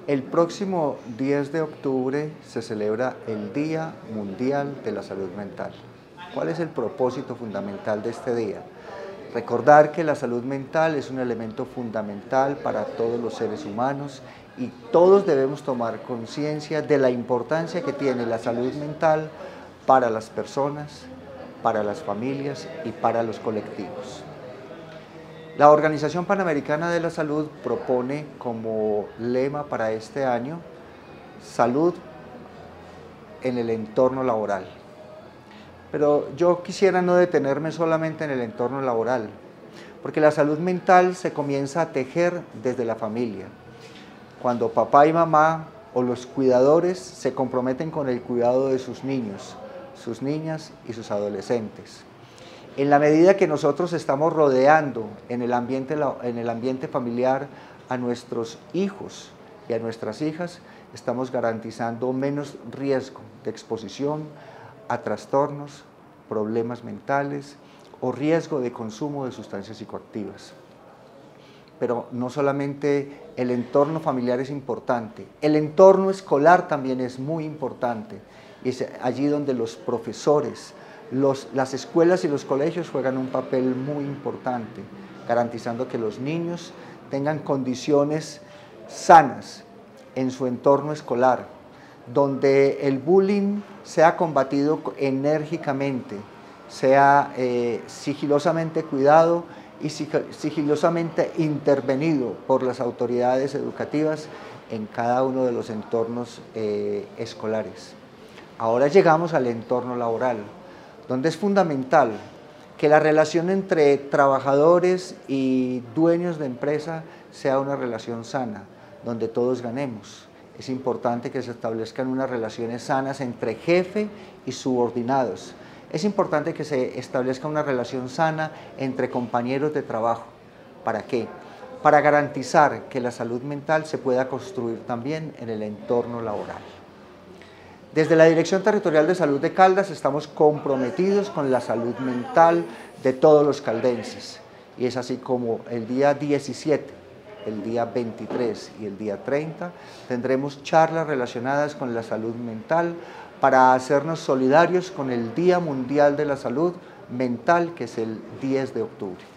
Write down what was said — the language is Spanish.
El próximo 10 de octubre se celebra el Día Mundial de la Salud Mental. ¿Cuál es el propósito fundamental de este día? Recordar que la salud mental es un elemento fundamental para todos los seres humanos y todos debemos tomar conciencia de la importancia que tiene la salud mental para las personas, para las familias y para los colectivos. La Organización Panamericana de la Salud propone como lema para este año salud en el entorno laboral. Pero yo quisiera no detenerme solamente en el entorno laboral, porque la salud mental se comienza a tejer desde la familia. Cuando papá y mamá o los cuidadores se comprometen con el cuidado de sus niños, sus niñas y sus adolescentes. En la medida que nosotros estamos rodeando en el ambiente familiar a nuestros hijos y a nuestras hijas, estamos garantizando menos riesgo de exposición a trastornos, problemas mentales o riesgo de consumo de sustancias psicoactivas. Pero no solamente el entorno familiar es importante, el entorno escolar también es muy importante. Y es allí donde los profesores, las escuelas y los colegios juegan un papel muy importante, garantizando que los niños tengan condiciones sanas en su entorno escolar, donde el bullying sea combatido enérgicamente, sea sigilosamente cuidado y sigilosamente intervenido por las autoridades educativas en cada uno de los entornos escolares. Ahora llegamos al entorno laboral, donde es fundamental que la relación entre trabajadores y dueños de empresa sea una relación sana, donde todos ganemos. Es importante que se establezcan unas relaciones sanas entre jefe y subordinados. Es importante que se establezca una relación sana entre compañeros de trabajo. ¿Para qué? Para garantizar que la salud mental se pueda construir también en el entorno laboral. Desde la Dirección Territorial de Salud de Caldas estamos comprometidos con la salud mental de todos los caldenses. Y es así como el día 17, el día 23 y el día 30 tendremos charlas relacionadas con la salud mental para hacernos solidarios con el Día Mundial de la Salud Mental, que es el 10 de octubre.